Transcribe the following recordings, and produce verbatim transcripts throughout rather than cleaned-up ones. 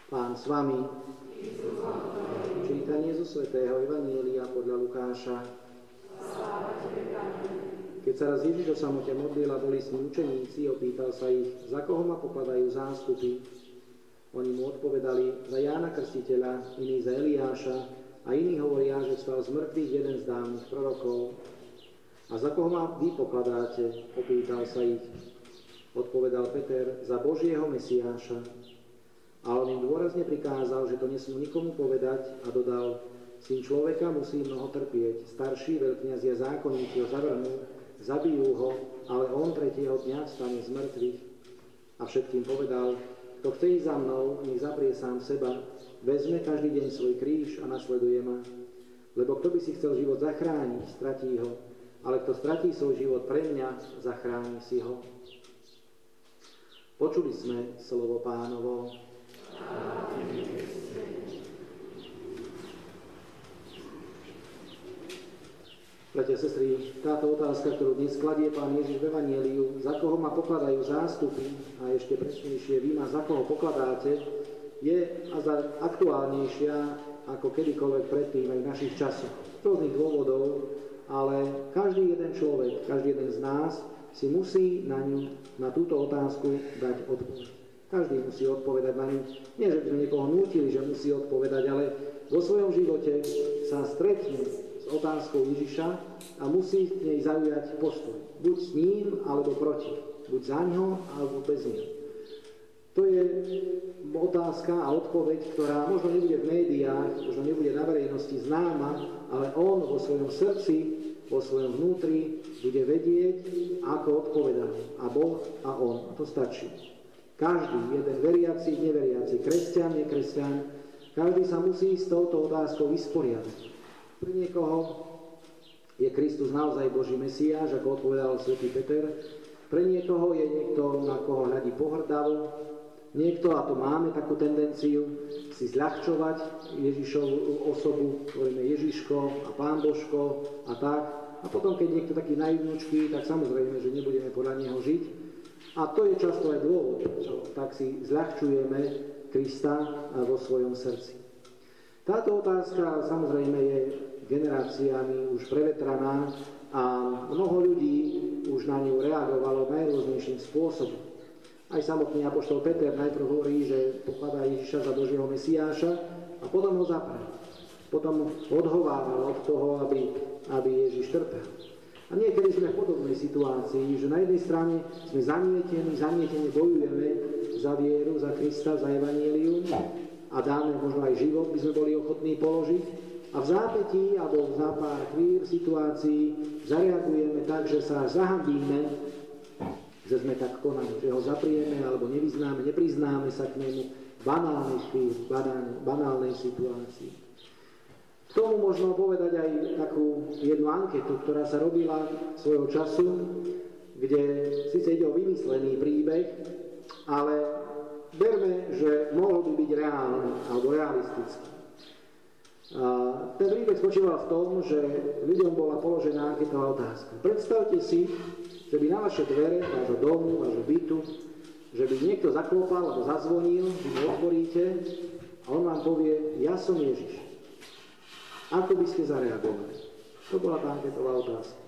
Pán s vami. Čítanie zo svätého Evanjelia podľa Lukáša. Keď sa raz Ježiš o samote modlil a boli s ním učeníci, opýtal sa ich, za koho ma pokladajú zástupy. Oni mu odpovedali, za Jána Krstiteľa, iní za Eliáša a iní hovoria, že vstal z mŕtvych jeden z dávnych prorokov. A za koho ma vy pokladáte? Opýtal sa ich. Odpovedal Peter, za Božieho Mesiáša. A on im dôrazne prikázal, že to nesmú nikomu povedať a dodal, syn človeka musí mnoho trpieť, starší veľkňazi a zákonníci ho zavrhnú, zabijú ho, ale on tretieho dňa vstane z mŕtvych. A všetkým povedal, kto chce ísť za mnou, nech zaprie sám seba, vezme každý deň svoj kríž a nasleduje ma. Lebo kto by si chcel život zachrániť, stratí ho, ale kto stratí svoj život pre mňa, zachráni si ho. Počuli sme slovo Pánovo. Bratia a sestry, táto otázka, ktorú dnes kladie Pán Ježiš v Evanjeliu, za koho ma pokladajú zástupy, a ešte presnejšie, vy ma za koho pokladáte, je aktuálnejšia ako kedykoľvek predtým aj v našich časoch. Z rôznych dôvodov, ale každý jeden človek, každý jeden z nás si musí na ňu, na túto otázku dať odpoveď. Každý musí odpovedať na ňu. Nie, že by sme niekoho nútili, že musí odpovedať, ale vo svojom živote sa stretne s otázkou Ježiša a musí k nej zaujať postoj. Buď s ním, alebo proti. Buď za ňo, alebo bez ňo. To je otázka a odpoveď, ktorá možno nebude v médiách, možno nebude na verejnosti známa, ale on vo svojom srdci, vo svojom vnútri bude vedieť, ako odpovedať. A Boh a on. A to stačí. Každý, jeden veriaci, neveriaci, kresťan, nekresťan, každý sa musí s touto otázkou vysporiadať. Pre niekoho je Kristus naozaj Boží Mesiáš, ako odpovedal svätý Peter. Pre niekoho je niekto, na koho hľadí pohrdavo. Niekto, a to máme takú tendenciu, si zľahčovať Ježišovu osobu, hovoríme Ježiško a Pán Božko a tak. A potom, keď niekto taký naivnúčky, tak samozrejme, že nebudeme podľa neho žiť. A to je často aj dôvod, čo tak si zľahčujeme Krista vo svojom srdci. Táto otázka samozrejme je generáciami už prevetraná a mnoho ľudí už na ňu reagovalo najrôznejším spôsobom. Aj samotný apoštol Peter najprv hovorí, že pokladá Ježiša za Božieho Mesiáša a potom ho zapre. Potom odhovával od toho, aby, aby Ježiš trpel. A niekedy sme v podobnej situácii, že na jednej strane sme zanietení, zanietene bojujeme za vieru, za Krista, za Evanjelium a dáme možno aj život, by sme boli ochotní položiť. A v zápätí, alebo za pár chvíľ v situácii zareagujeme tak, že sa zahambíme, že sme tak konali, že ho zaprieme, alebo nevyznáme, nepriznáme sa k nemu v banálnej chvíli, banálnej, banálnej situácii. K tomu možno povedať aj takú jednu anketu, ktorá sa robila svojho času, kde síce ide o vymyslený príbeh, ale berme, že mohol by byť reálny alebo realistický. A ten príbeh spočíval v tom, že ľuďom bola položená anketová otázka. Predstavte si, že by na vaše dvere, vášho domu, vášho bytu, že by niekto zaklopal alebo zazvonil, vy mu otvoríte a on vám povie, ja som Ježiš. Ako by ste zareagovali? To bola tá anketová otázka.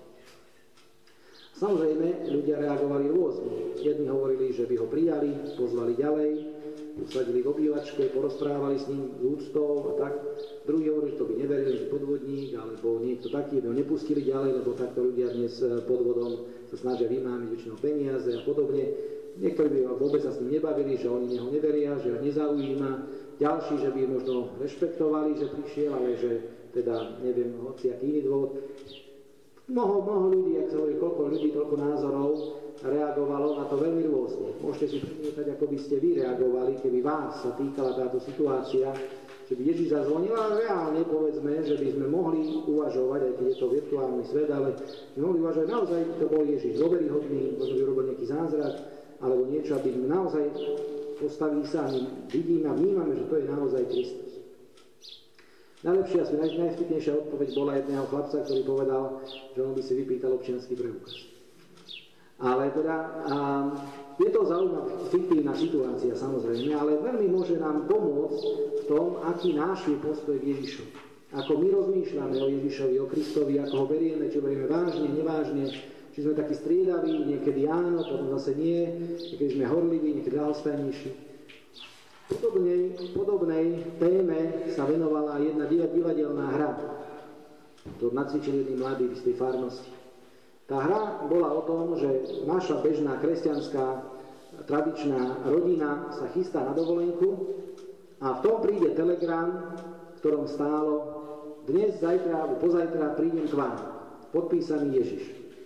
Samozrejme, ľudia reagovali rôzne. Jedni hovorili, že by ho prijali, pozvali ďalej, usadili v obývačke, porozprávali s ním úctou a tak. Druhí hovorili, že to by neverili, že podvodník, alebo niekto taký, by ho nepustili ďalej, lebo takto ľudia dnes podvodom sa snažia vymámiť väčšinou peniaze a podobne. Niektorí by vôbec sa s ním nebavili, že oni neho neveria, že ho nezaujíma. Ďalší, že by možno rešpektovali, že prišiel, ale že teda neviem, hoci aký iný dôvod. Mnoho, mnoho ľudí, ak sa hovorí, koľko ľudí, toľko názorov reagovalo na to veľmi rôzne. Môžete si prinietať, ako by ste vy reagovali, keby vás sa týkala táto situácia, že by Ježiš zazvonil, ale reálne povedzme, že by sme mohli uvažovať, aj keď je to virtuálny svet, ale by mohli uvažovať, naozaj to bol Ježiš dôveryhodný, možno by robil nejaký zázrak, alebo niečo, aby sme naozaj postavili sa a vidíme a vnímame, že to je naozaj Kristus. Najlepšia, asi najvtipnejšia odpoveď bola jedného chlapca, ktorý povedal, že on by si vypýtal občiansky preukaz. Ale teda a je to zaujímavá fiktívna situácia samozrejme, ale veľmi môže nám pomôcť v tom, aký náš je postoj k Ježišovi. Ako my rozmýšľame o Ježišovi, o Kristovi, ako ho berieme, či berieme vážne, nevážne, či sme takí striedaví, niekedy áno, potom zase nie, niekedy sme horliví, niekedy ľahostajnejší. Podobnej, podobnej téme sa venovala jedna divadelná hra. To nacvičili jedni mladí v istej farnosti. Tá hra bola o tom, že naša bežná kresťanská tradičná rodina sa chystá na dovolenku a v tom príde telegram, v ktorom stálo: dnes, zajtra alebo pozajtra prídem k vám, podpísaný Ježiš.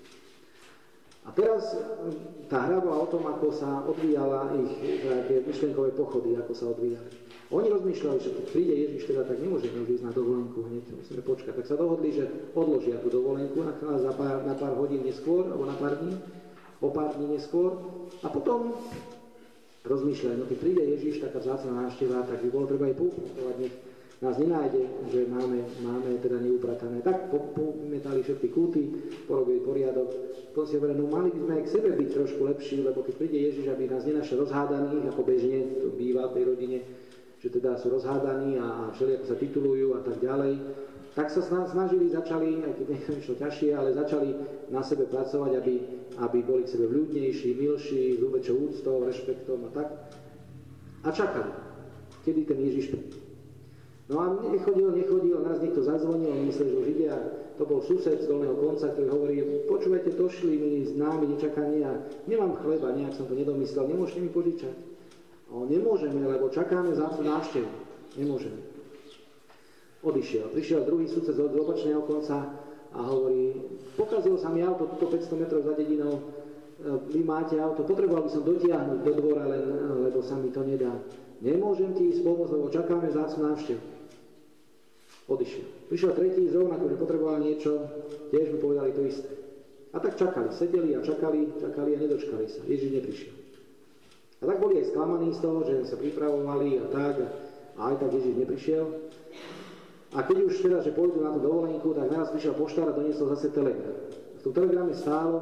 A teraz tá hra bola o tom, ako sa odvíjala ich také myšlienkové pochody, ako sa odvíjali. Oni rozmýšľali, že keď príde Ježiš, teda tak nemôžeme už ísť na dovolenku hneď, musíme počkať. Tak sa dohodli, že odložia tú dovolenku na, na, pár, na pár hodín neskôr, alebo na pár dní, o pár dní neskôr. A potom rozmýšľali, no keď príde Ježiš, taká vzácna návšteva, tak by bolo treba aj poupratať, nech nás nenájde, že máme, máme teda neupratané. Tak pometali všetky kúty, porobili poriadok. Potom si hovorili, no mali by sme aj k sebe byť trošku lepší, lebo keď príde Ježiš, aby nás nenašiel rozhádaných, ako bežne to býva v tej rodine, že teda sú rozhádaní a, a všelijako sa titulujú a tak ďalej, tak sa snažili, začali, aj keď nechom išlo ťažšie, ale začali na sebe pracovať, aby, aby boli k sebe vľúdnejší, milší, s väčšou úctou, rešpektom a tak. A čakali, kedy ten Ježiš príde. No a nechodil, nechodil, nás niekto zazvonil, on myslel, že už ide a to bol sused z dolného konca, ktorý hovorí: počúvajte, došli mi s námi nečakanie a nemám chleba, nejak som to nedomyslel, nemôžete mi požičať? O, nemôžeme, lebo čakáme zácnu návštevu. Nemôžeme. Odišiel. Prišiel druhý sudca z opačného konca a hovorí: pokazilo sa mi auto, tuto päťsto metrov za dedinou, vy máte auto, potreboval by som dotiahnuť do dvora, len, lebo sa mi to nedá. Nemôžem ti ísť pomôcť, lebo čakáme zácnu návštevu. Odišiel. Prišiel tretí, zrovnako, že potreboval niečo, tiež mu povedali to isté. A tak čakali, sedeli a čakali, čakali a nedočkali sa. Ježiš neprišiel. A tak boli aj sklamaní z toho, že sa pripravovali a tak, a aj tak Ježiš neprišiel. A keď už teda, že pôjdu na tú dovolenku, tak naraz prišiel poštár a doniesol zase telegram. V tom telegrame stálo: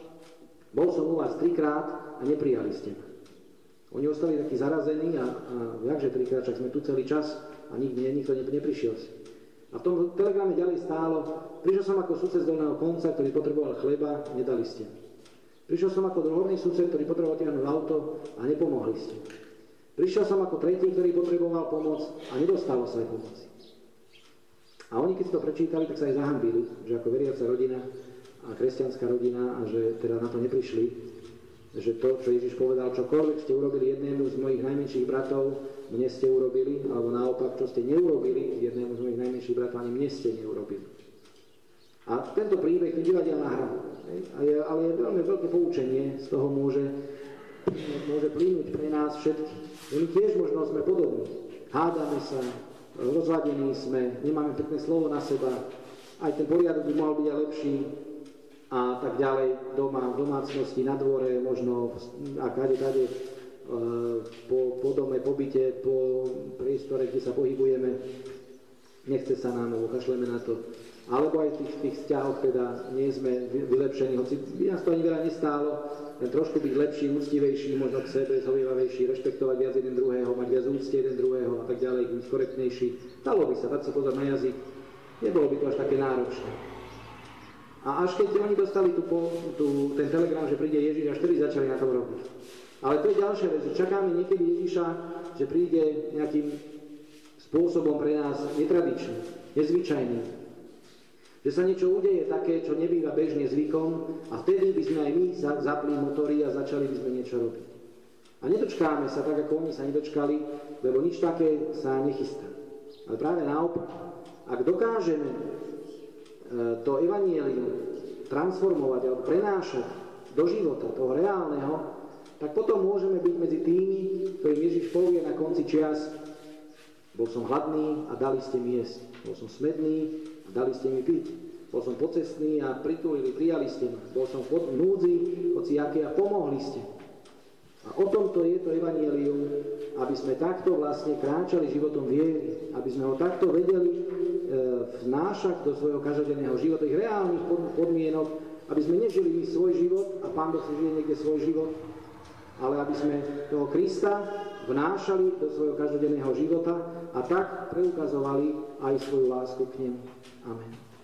bol som u vás trikrát a neprijali ste ma. Oni ostali takí zarazení a, a jakže trikrát, však sme tu celý čas a nikto, nikto neprišiel si. A v tom telegrame ďalej stálo: prišiel som ako sudca z dolného konca, ktorý potreboval chleba, nedali ste. Prišiel som ako druhorný sudca, ktorý potreboval tiahnuť auto a nepomohli ste. Prišiel som ako tretí, ktorý potreboval pomoc a nedostalo sa aj pomoci. A oni, keď si to prečítali, tak sa aj zahambili, že ako veriaca rodina a kresťanská rodina a že teda na to neprišli, že to, čo Ježiš povedal, čokoľvek ste urobili jednému z mojich najmenších bratov, mne ste urobili, alebo naopak, čo ste neurobili jednému z mojich najmenších bratov, ani mne ste neurobili. A tento príbeh je divadelná hra, ale je veľmi veľké poučenie, z toho môže, môže plynúť pre nás všetkých. My tiež možno sme podobní, hádame sa, rozvadení sme, nemáme pekné slovo na seba, aj ten poriadok by mohol byť aj lepší a tak ďalej, doma, v domácnosti, na dvore, možno a kade, kade, po, po dome, po byte, po priestore, kde sa pohybujeme, nechce sa nám, alebo kašleme na to. Alebo aj v tých, tých vzťahoch teda nie sme vylepšení, hoci by nás to ani veľa nestálo, len trošku byť lepší, úctivejší, možno k sebe, zhovievavejší, rešpektovať viac jeden druhého, mať viac úcty jeden druhého a tak ďalej, byť korektnejší. Dalo by sa, dať sa pozor na jazyk, nebolo by to až také náročné. A až keď oni dostali tu, tu, ten telegram, že príde Ježiš, až vtedy začali na tom robiť. Ale to je ďalšia vec, že čakáme niekedy Ježiša, že príde nejakým spôsobom pre nás netradičný, nezvyčajný. Že sa niečo udeje také, čo nebýva bežne zvykom a vtedy by sme aj my zapli motory a začali by sme niečo robiť. A nedočkáme sa tak, ako oni sa nedočkali, lebo nič také sa nechystá. Ale práve naopak, ak dokážeme to evanjelium transformovať alebo prenášať do života, toho reálneho, tak potom môžeme byť medzi tými, ktorým Ježiš povie na konci čias: bol som hladný a dali ste mi jesť. Bol som smedný a dali ste mi piť. Bol som pocestný a pritulili, prijali ste ma. Bol som v núdzi, hociaké a pomohli ste. A o tomto je to evanjelium, aby sme takto vlastne kráčali životom viery, aby sme ho takto vedeli e, vnášať do svojho každodenného života, ich reálnych podmienok, aby sme nežili my svoj život a Pán Boh si žije niekde svoj život, ale aby sme toho Krista vnášali do svojho každodenného života a tak preukazovali aj svoju lásku k nemu. Amen.